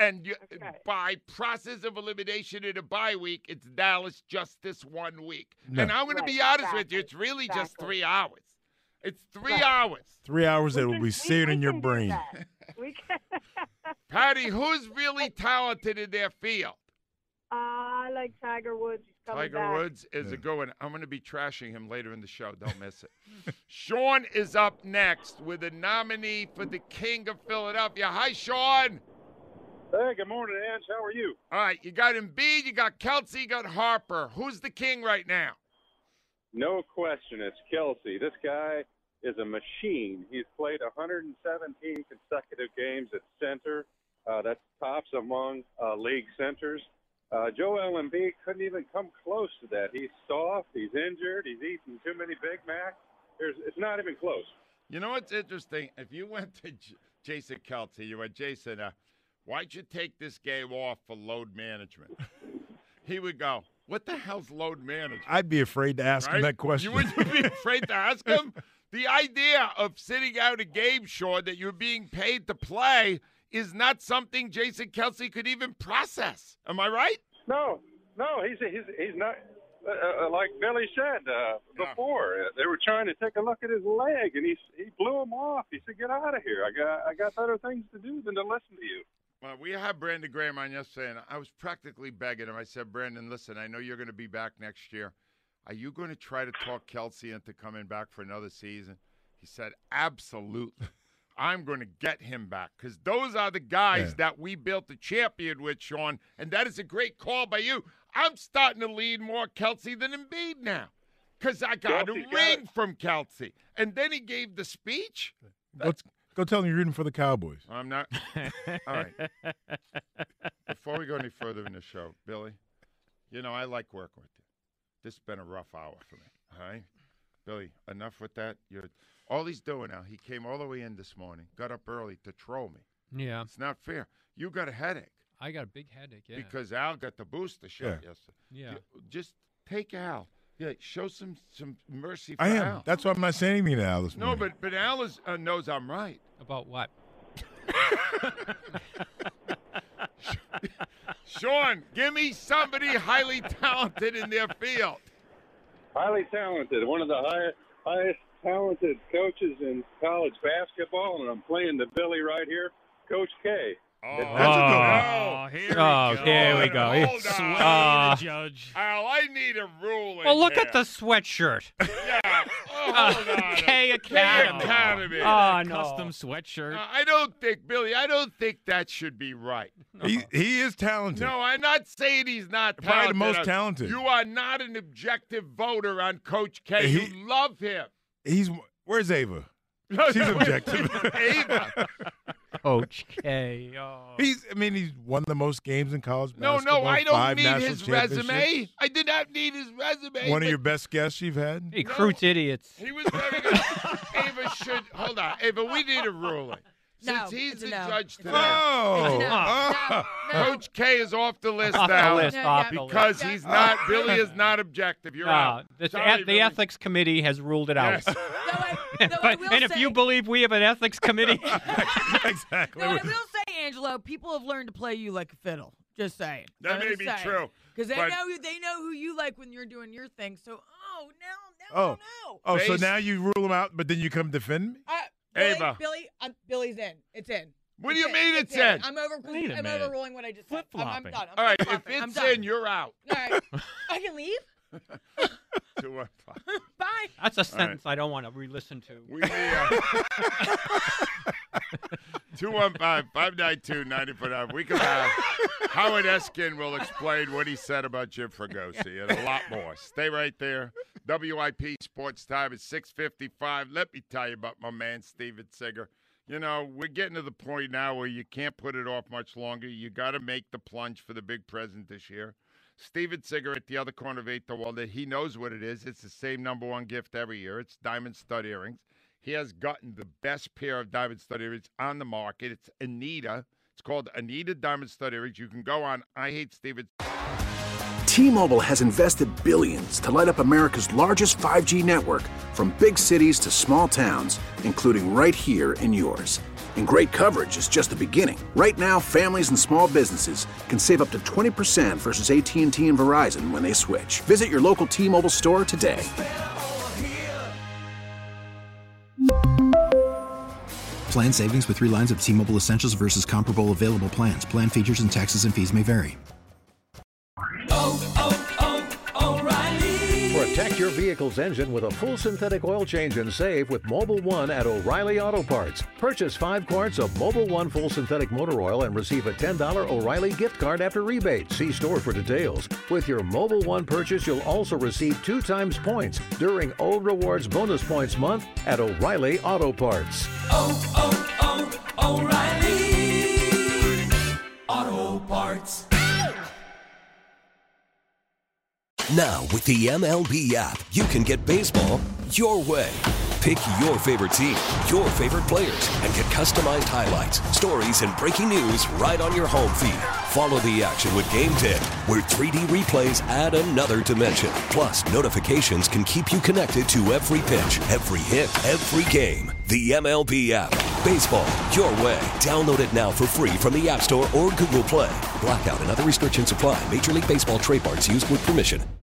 And you, by process of elimination in a bye week, it's Dallas just this one week. No. And I'm going Right, to be honest exactly, with you, it's really just exactly. three hours. It's three Right. hours. Three hours that will can- be we- seared we in your can do brain. that. We can. Patty, who's really talented in their field? Uh, I like Tiger Woods. He's coming Tiger back. Woods is a good one. I'm going to be trashing him later in the show. Don't miss it. Sean is up next with a nominee for the King of Philadelphia. Hi, Sean. Hey, good morning, Ange. How are you? All right, you got Embiid, you got Kelsey, you got Harper. Who's the king right now? No question, it's Kelsey. This guy is a machine. He's played one hundred seventeen consecutive games at center. Uh, that's tops among uh, league centers. Uh, Joel Embiid couldn't even come close to that. He's soft. He's injured. He's eating too many Big Macs. There's, it's not even close. You know what's interesting? If you went to J- Jason Kelsey, you went, Jason, uh, why'd you take this game off for load management? He would go, what the hell's load management? I'd be afraid to ask him Right? that question. You wouldn't be afraid to ask him? The idea of sitting out a game, Sean, that you're being paid to play is not something Jason Kelsey could even process. Am I right? No, no, he's he's he's not. Uh, uh, like Billy said uh, before, uh, they were trying to take a look at his leg, and he he blew him off. He said, "Get out of here! I got I got better things to do than to listen to you." Well, we had Brandon Graham on yesterday, and I was practically begging him. I said, Brandon, listen, I know you're going to be back next year. Are you going to try to talk Kelsey into coming back for another season? He said, absolutely. I'm going to get him back because those are the guys Yeah. that we built the champion with, Sean, and that is a great call by you. I'm starting to lead more Kelsey than Embiid now because I got Kelsey's a got ring it. from Kelsey. And then he gave the speech. Go, go tell him you're rooting for the Cowboys. I'm not. All right. Before we go any further in the show, Billy, you know, I like working with you. This has been a rough hour for me. All right? Billy, enough with that. You're all he's doing now, he came all the way in this morning, got up early to troll me. Yeah. It's not fair. You got a headache. I got a big headache, yeah. Because Al got the booster shot Yeah. yesterday. Yeah. You- Just take Al. Yeah, show some some mercy for I am. Al. That's why I'm not saying anything to Al this No, morning. but but Al is, uh, knows I'm right. About what? Sean, give me somebody highly talented in their field. Highly talented, one of the highest highest talented coaches in college basketball, and I'm playing the Billy right here, Coach K. Oh, That's Oh, here oh, we go. here we go. Hold It's- on. uh, Judge. Al, I need a ruling. well, look here. at the sweatshirt. Yeah. Oh, Uh, hold on. K Academy. K Academy. Oh, no. Custom sweatshirt. Uh, I don't think, Billy, I don't think that should be right. he, he is talented. No, I'm not saying he's not Probably the talented. most Uh, talented. You are not an objective voter on Coach K. He- you love him. He's where's Ava? She's objective. Ava. Coach K. Oh. He's. I mean, he's won the most games in college No, basketball. no, I don't five need national his resume. championships. I did not need his resume. One of but your best guests you've had. He recruits idiots. He was very good. Ava should hold on. Ava, we need a ruling. Since No, he's it's the a no. judge today. Oh, No, oh. no. Coach K is off the list Off the now list, No, off yeah, the because list. he's not. Billy is not objective. You're No, out. the, Sorry, the Billy. ethics committee has ruled it out. Yes. Though I, though I But- will and if say, you believe we have an ethics committee, exactly. though I will say, Angelo, people have learned to play you like a fiddle. Just saying. That may be true. Because they but- know they know who you like when you're doing your thing. So, oh, now, now Oh, I know. oh, so Based- now you rule him out, but then you come defend me? Uh, Billy, Ava. Billy, I'm, Billy's in. It's in. What do It's you mean it's in? I'm over. Wait a I'm minute. overruling what I just said. I'm, I'm Flip-flopping. done. I'm All right, if flip-flopping. I'm it's done. in, you're out. All right, I can leave. Two one five. Bye. that's a sentence I don't want to re-listen to. We uh, two one five five nine two ninety four nine. We can have Howard Eskin will explain what he said about Jim Fregosi and a lot more. Stay right there. W I P Sports Time is six fifty five. Let me tell you about my man Steven Singer. You know, we're getting to the point now where you can't put it off much longer. You got to make the plunge for the big present this year. Steven Singer at the other corner of eighth to Walnut, he knows what it is. It's the same number one gift every year. It's diamond stud earrings. He has gotten the best pair of diamond stud earrings on the market. It's Anita. It's called Anita Diamond Stud Earrings. You can go on I Hate Steven. T-Mobile has invested billions to light up America's largest five G network, from big cities to small towns, including right here in yours. And great coverage is just the beginning. Right now, families and small businesses can save up to twenty percent versus A T and T and Verizon when they switch. Visit your local T-Mobile store today. Plan savings with three lines of T-Mobile Essentials versus comparable available plans. Plan features and taxes and fees may vary. Protect your vehicle's engine with a full synthetic oil change and save with Mobil one at O'Reilly Auto Parts. Purchase five quarts of Mobil one full synthetic motor oil and receive a ten dollars O'Reilly gift card after rebate. See store for details. With your Mobil one purchase, you'll also receive two times points during O Rewards Bonus Points Month at O'Reilly Auto Parts. Oh, oh, oh, O'Reilly Auto Parts. Now, with the M L B app, you can get baseball your way. Pick your favorite team, your favorite players, and get customized highlights, stories, and breaking news right on your home feed. Follow the action with Game Day, where three D replays add another dimension. Plus, notifications can keep you connected to every pitch, every hit, every game. The M L B app. Baseball your way. Download it now for free from the App Store or Google Play. Blackout and other restrictions apply. Major League Baseball trademarks used with permission.